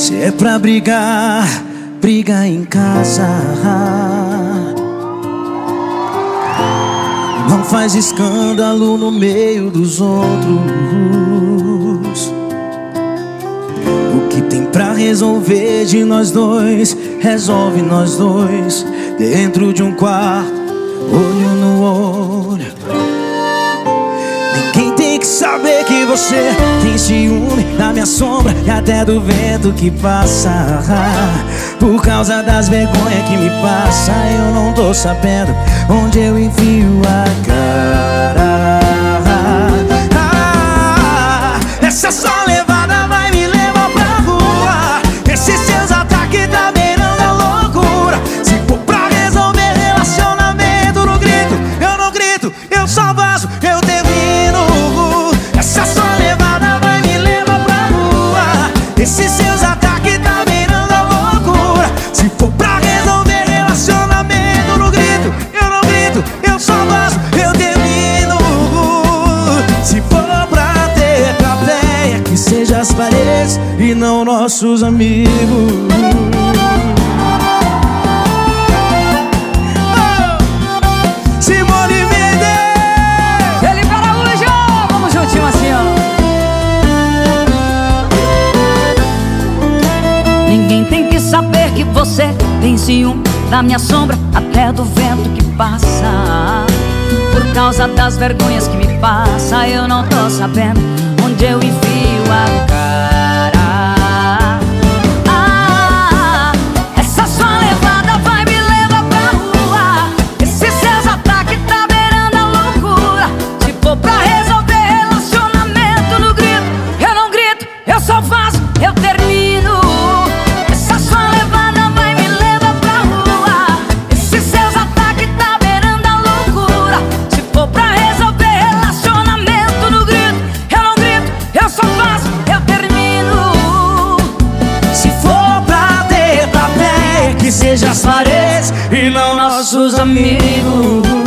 Se é pra brigar, briga em casa. Não faz escândalo no meio dos outros. O que tem pra resolver de nós dois, resolve nós dois, dentro de um quarto, olho no olho. Ninguém tem que saber que você tem ciúme da minha sombra e até do vento que passa. Por causa das vergonhas que me passa, eu não tô sabendo onde eu enfio a cara. Essa só levada vai me levar pra rua. Esses seus ataques tá beirando a loucura. Se for pra resolver relacionamento, no grito, eu não grito, eu só vazo, eu termino. Essa só levada vai me levar pra rua. Esses seus ataques tá beirando a loucura. Se for pra resolver relacionamento, no grito, eu não grito, eu só vazo, eu termino. Se for pra ter plateia, que seja as paredes e não nossos amigos. Simone Mendes, Felipe Araújo, vamos juntinho assim, ó. Ninguém tem que saber que você tem ciúme da minha sombra, até do vento que passa. Por causa das vergonhas que me passa, eu não tô sabendo onde eu enfio a cara. Essa sua levada vai me levar pra rua. Esses seus ataques tá beirando a loucura. Se for pra resolver relacionamento, no grito, eu não grito, eu só faço, eu termino. Essa sua levada vai me levar pra rua. Esses seus ataques tá beirando a loucura. Se for pra resolver relacionamento, no grito, eu não grito, eu só faço, eu termino. se for pra ter plateia, que seja as paredes e não nossos amigos.